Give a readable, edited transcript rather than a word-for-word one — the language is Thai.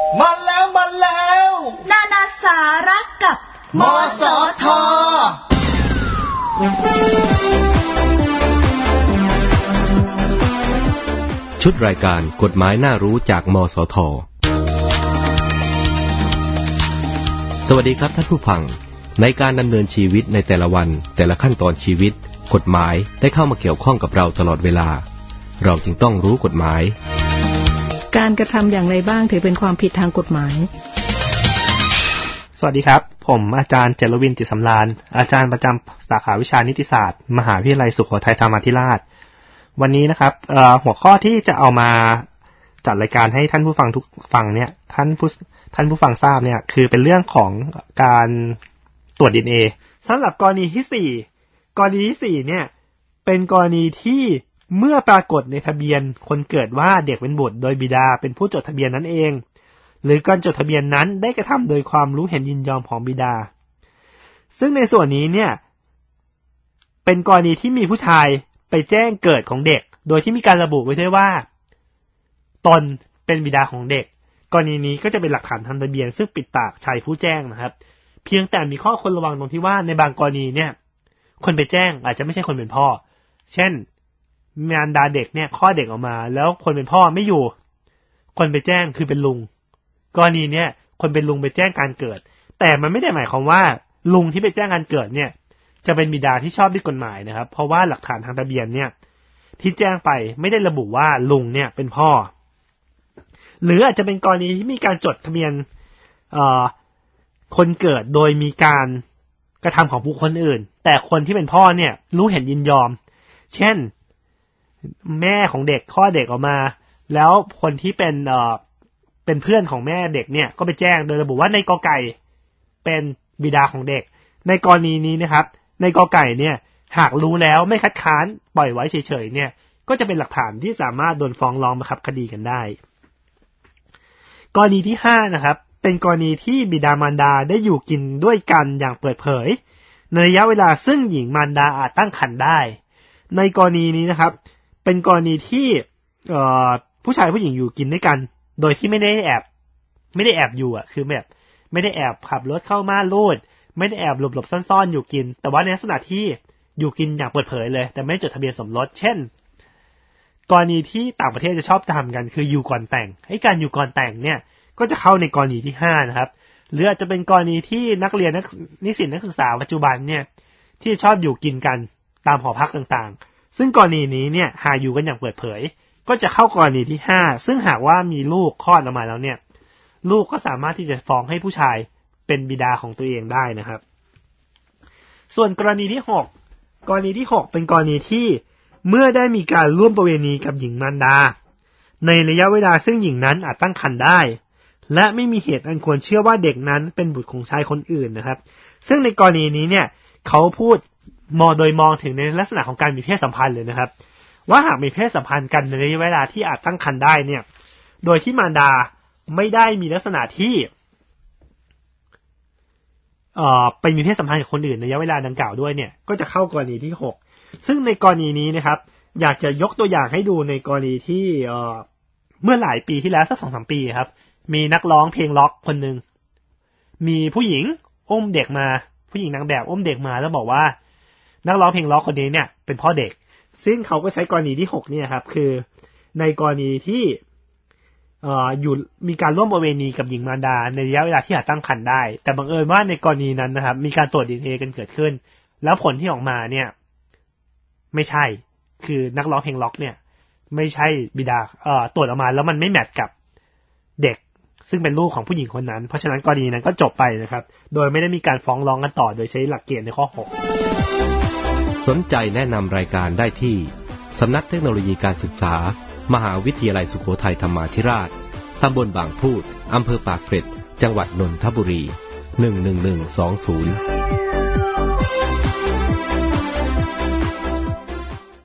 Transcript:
มาแล้วนานาสาระกับมสท. ชุดรายการกฎหมายน่ารู้จากมสท.สวัสดีครับท่านผู้ฟังในการดำเนินชีวิตในแต่ละวันแต่ละขั้นตอนชีวิตกฎหมายได้เข้ามาเกี่ยวข้องกับเราตลอดเวลาเราจึงต้องรู้กฎหมายการกระทำอย่างไรบ้างถือเป็นความผิดทางกฎหมายสวัสดีครับผมอาจารย์เจรวิน จิตสำราญอาจารย์ประจำสาขาวิชานิติศาสตร์มหาวิทยาลัยสุโขทัยธรรมาธิราชวันนี้นะครับหัวข้อที่จะเอามาจัดรายการให้ท่านผู้ฟังทุกฟังเนี่ยท่านผู้ฟังทราบเนี่ยคือเป็นเรื่องของการตรวจ DNA สำหรับกรณีที่4เนี่ยเป็นกรณีที่เมื่อปรากฏในทะเบียนคนเกิดว่าเด็กเป็นบุตรโดยบิดาเป็นผู้จดทะเบียนนั้นเองหรือการจดทะเบียนนั้นได้กระทำโดยความรู้เห็นยินยอมของบิดาซึ่งในส่วนนี้เนี่ยเป็นกรณีที่มีผู้ชายไปแจ้งเกิดของเด็กโดยที่มีการระบุไว้ด้วยว่าตนเป็นบิดาของเด็กกรณีนี้ก็จะเป็นหลักฐานทางทะเบียนซึ่งปิดปากชายผู้แจ้งนะครับเพียงแต่มีข้อควรระวังตรงที่ว่าในบางกรณีเนี่ยคนไปแจ้งอาจจะไม่ใช่คนเป็นพ่อเช่นมารดาเด็กเนี่ยคลอดเด็กออกมาแล้วคนเป็นพ่อไม่อยู่คนไปแจ้งคือเป็นลุงกรณีเนี้ยคนเป็นลุงไปแจ้งการเกิดแต่มันไม่ได้หมายความว่าลุงที่ไปแจ้งการเกิดเนี่ยจะเป็นบิดาที่ชอบด้วยกฎหมายนะครับเพราะว่าหลักฐานทางทะเบียนเนี่ยที่แจ้งไปไม่ได้ระบุว่าลุงเนี่ยเป็นพ่อหรืออาจจะเป็นกรณีที่มีการจดทะเบียนคนเกิดโดยมีการกระทำของบุคคลอื่นแต่คนที่เป็นพ่อเนี่ยรู้เห็นยินยอมเช่นแม่ของเด็กคลอดเด็กออกมาแล้วคนที่เป็นเพื่อนของแม่เด็กเนี่ยก็ไปแจ้งโดยระบุว่าในกอไก่เป็นบิดาของเด็กในกรณีนี้นะครับในกอไก่เนี่ยหากรู้แล้วไม่คัดค้านปล่อยไว้เฉยๆเนี่ยก็จะเป็นหลักฐานที่สามารถโดนฟ้องร้องบังคับคดีกันได้กรณีที่5นะครับเป็นกรณีที่บิดามารดาได้อยู่กินด้วยกันอย่างเปิดเผยในระยะเวลาซึ่งหญิงมารดาอาจตั้งครรภ์ได้ในกรณีนี้นะครับเป็นกรณีที่ผู้ชายผู้หญิงอยู่กินด้วยกันโดยที่ไม่ได้แอบอยู่อ่ะคือแบบไม่ได้แอบขับรถเข้าม่านรูดไม่ได้แอบหลบๆซ่อนๆอยู่กินแต่ว่าในลักษณะที่อยู่กินอย่างเปิดเผยเลยแต่ไม่จดทะเบียนสมรสเช่นกรณีที่ต่างประเทศจะชอบทำกันคืออยู่ก่อนแต่งให้การอยู่ก่อนแต่งเนี่ยก็จะเข้าในกรณีที่5นะครับหรืออาจจะเป็นกรณีที่นักเรียนนิสิตนักศึกษาปัจจุบันเนี่ยที่ชอบอยู่กินกันตามหอพักต่างๆซึ่งกรณีนี้เนี่ยหากอยู่กันอย่างเปิดเผยก็จะเข้ากรณีที่5ซึ่งหากว่ามีลูกคลอดออกมาแล้วเนี่ยลูกก็สามารถที่จะฟ้องให้ผู้ชายเป็นบิดาของตัวเองได้นะครับส่วนกรณีที่6เป็นกรณีที่เมื่อได้มีการร่วมประเวณีกับหญิงมารดาในระยะเวลาซึ่งหญิงนั้นอาจตั้งครรภ์ได้และไม่มีเหตุอันควรเชื่อว่าเด็กนั้นเป็นบุตรของชายคนอื่นนะครับซึ่งในกรณีนี้เนี่ยเขาพูดโดยมองถึงในลักษณะของการมีเพศสัมพันธ์เลยนะครับว่าหากมีเพศสัมพันธ์กันในระยะเวลาที่อาจตั้งครรภ์ได้เนี่ยโดยที่มารดาไม่ได้มีลักษณะที่ไปมีเพศสัมพันธ์กับคนอื่นในระยะเวลาดังกล่าวด้วยเนี่ยก็จะเข้ากรณีที่6ซึ่งในกรณีนี้นะครับอยากจะยกตัวอย่างให้ดูในกรณีที่เมื่อหลายปีที่แล้วสัก 2-3 ปีครับมีนักร้องเพลงล็อกคนนึงมีผู้หญิงอุ้มเด็กมาผู้หญิงนางแบบอุ้มเด็กมาแล้วบอกว่านักร้องเพลงล็อกคนนี้เนี่ยเป็นพ่อเด็กซึ่งเขาก็ใช้กรณีที่6เนี่ยครับคือในกรณีที่อยู่มีการร่วมประเวณีกับหญิงมารดาในระยะเวลาที่อาจตั้งครรภ์ได้แต่บังเอิญว่าในกรณีนั้นนะครับมีการตรวจ DNA กันเกิดขึ้นแล้วผลที่ออกมาเนี่ยไม่ใช่คือนักร้องเพลงล็อกเนี่ยไม่ใช่บิดาตรวจออกมาแล้วมันไม่แมทกับเด็กซึ่งเป็นลูกของผู้หญิงคนนั้นเพราะฉะนั้นกรณีนั้นก็จบไปนะครับโดยไม่ได้มีการฟ้องร้องกันต่อโดยใช้หลักเกณฑ์ในข้อ6 สนใจแนะนำรายการได้ที่สำนักเทคโนโลยีการศึกษามหาวิทยาลัยสุโขทัยธรรมาธิราชตำบลบางพูดอำเภอปากเกร็ดจังหวัดนนทบุรี11120